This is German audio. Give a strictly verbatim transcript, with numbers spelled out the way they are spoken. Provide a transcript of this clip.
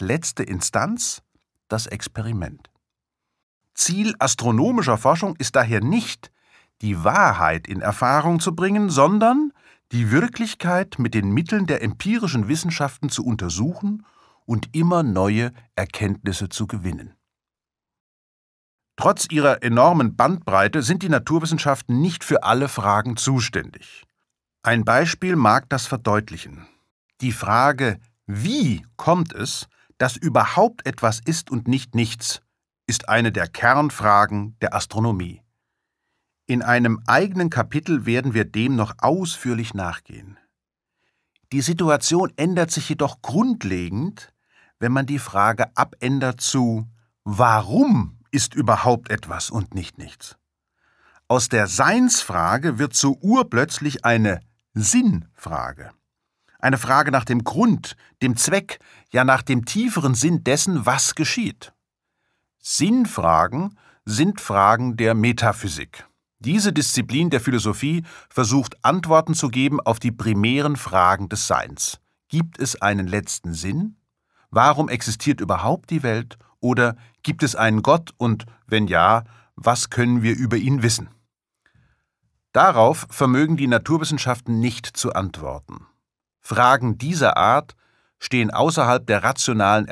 letzte Instanz das Experiment. Ziel astronomischer Forschung ist daher nicht, die Wahrheit in Erfahrung zu bringen, sondern die Wirklichkeit mit den Mitteln der empirischen Wissenschaften zu untersuchen und immer neue Erkenntnisse zu gewinnen. Trotz ihrer enormen Bandbreite sind die Naturwissenschaften nicht für alle Fragen zuständig. Ein Beispiel mag das verdeutlichen. Die Frage, wie kommt es, dass überhaupt etwas ist und nicht nichts, ist eine der Kernfragen der Astronomie. In einem eigenen Kapitel werden wir dem noch ausführlich nachgehen. Die Situation ändert sich jedoch grundlegend, wenn man die Frage abändert zu »Warum ist überhaupt etwas und nicht nichts?« Aus der Seinsfrage wird so urplötzlich eine Sinnfrage. Eine Frage nach dem Grund, dem Zweck, ja nach dem tieferen Sinn dessen, was geschieht. Sinnfragen sind Fragen der Metaphysik. Diese Disziplin der Philosophie versucht Antworten zu geben auf die primären Fragen des Seins. Gibt es einen letzten Sinn? Warum existiert überhaupt die Welt? Oder gibt es einen Gott und, wenn ja, was können wir über ihn wissen? Darauf vermögen die Naturwissenschaften nicht zu antworten. Fragen dieser Art stehen außerhalb der rationalen